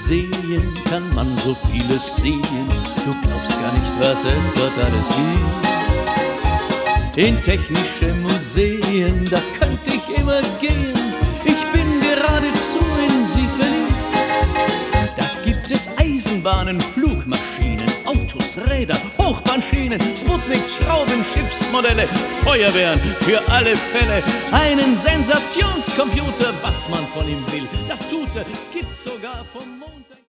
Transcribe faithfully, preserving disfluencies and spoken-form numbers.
Museen kann man so vieles sehen. Du glaubst gar nicht, was es dort alles gibt. In technische Museen, da könnte ich immer gehen. Ich bin geradezu in sie verliebt. Da gibt es Eisenbahnen, Flugmaschinen, Autos, Räder, Hochbahnschienen, Sputniks, Schrauben, Schiffsmodelle, Feuerwehren für alle Fälle. Einen Sensationscomputer, was man von ihm will, das tut er. Es gibt sogar vom Mond